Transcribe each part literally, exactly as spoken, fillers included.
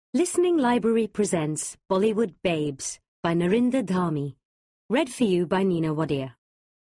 Listening Library presents Bollywood Babes by Narinder Dhami. Read for you by Nina Wadia.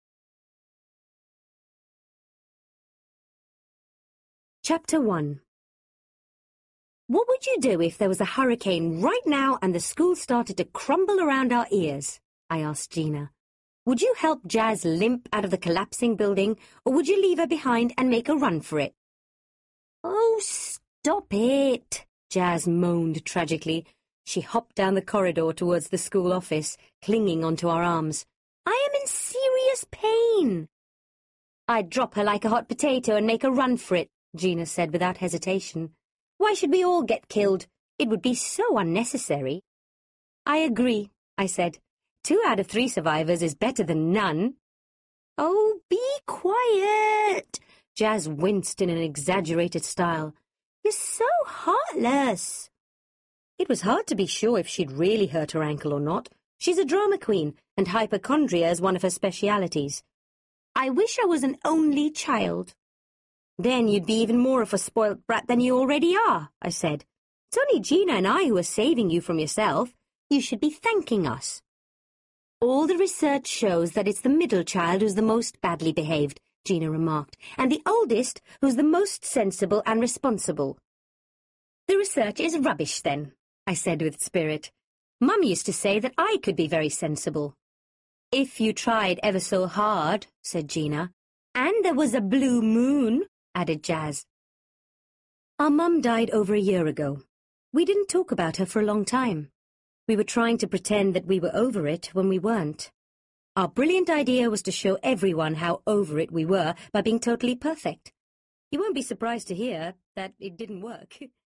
Chapter one. What would you do if there was a hurricane right now and the school started to crumble around our ears? I asked Gina. Would you help Jazz limp out of the collapsing building, or would you leave her behind and make a run for it? Oh, stop it! Jazz moaned tragically. She hopped down the corridor towards the school office, clinging onto our arms. I am in serious pain. I'd drop her like a hot potato and make a run for it, Gina said without hesitation. Why should we all get killed? It would be so unnecessary. I agree, I said. Two out of three survivors is better than none. Oh, be quiet! Jazz winced in an exaggerated style. You're so heartless. It was hard to be sure if she'd really hurt her ankle or not. She's a drama queen, and hypochondria is one of her specialities. I wish I was an only child. Then you'd be even more of a spoilt brat than you already are, I said. It's only Gina and I who are saving you from yourself. You should be thanking us. All the research shows that it's the middle child who's the most badly behaved, Gina remarked, and the oldest who's the most sensible and responsible. The research is rubbish, then, I said with spirit. Mum used to say that I could be very sensible. If you tried ever so hard, said Gina. And there was a blue moon, added Jazz. Our mum died over a year ago. We didn't talk about her for a long time. We were trying to pretend that we were over it when we weren't. Our brilliant idea was to show everyone how over it we were by being totally perfect. You won't be surprised to hear that it didn't work.